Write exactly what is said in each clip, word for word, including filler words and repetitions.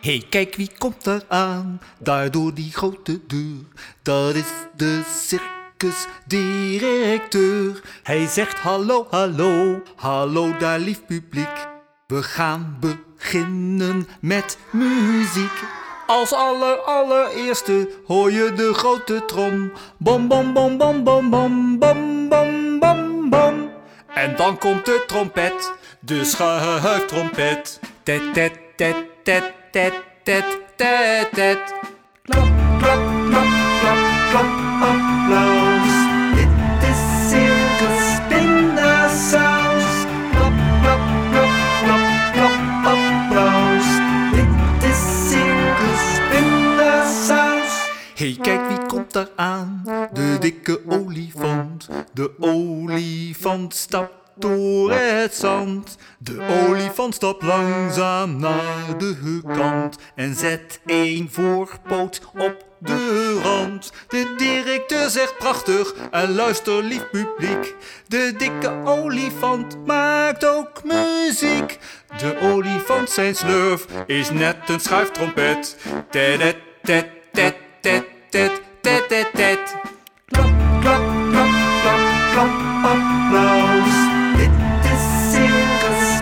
Hé, kijk wie komt er aan, daar door die grote deur. Dat is de circusdirecteur. Hij zegt hallo, hallo, hallo daar lief publiek. We gaan beginnen met muziek. Als aller allereerste hoor je de grote trom. Bom bom bom bom bom bom bom bom bom bom. En dan komt de trompet, de schuiftrompet. Tet tet tet tet tet tet tet tet. Klap klap klap klap klap applaus. Dit is Circus Pindasaus. Klap klap klap klap klap applaus. Dit is Circus Pindasaus. Hey, kijk wie komt daar aan, de dikke olifant. De olifant stapt door het zand. De olifant stapt langzaam naar de kant en zet één voorpoot op de rand. De directeur zegt prachtig en luister lief publiek. De dikke olifant maakt ook muziek. De olifant zijn slurf is net een schuiftrompet. Tet tet tet tet tet tet tet tet. Klap klap klap klap klap applaus. Dit is Circus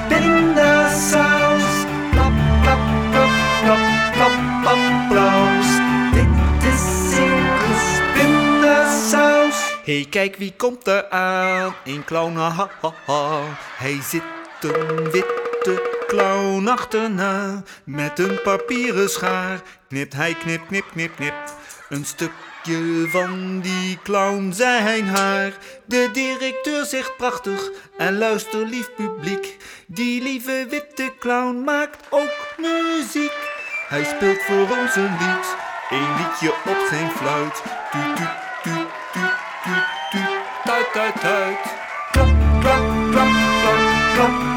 Pindasaus. Klap klap klap klap klap applaus. Dit is Circus Pindasaus. Hey, kijk wie komt er aan, een clown, ha ha ha ha. Hij zit een witte clown achterna. Met een papieren schaar knipt hij knip knip knip knip een stukje van die clown zijn haar. De directeur zegt prachtig en luister lief publiek. Die lieve witte clown maakt ook muziek. Hij speelt voor ons een lied, een liedje op zijn fluit. Tuut tuut tuut tuut tuut tuut tuit tuit tuit. Klap klap klap klap klap.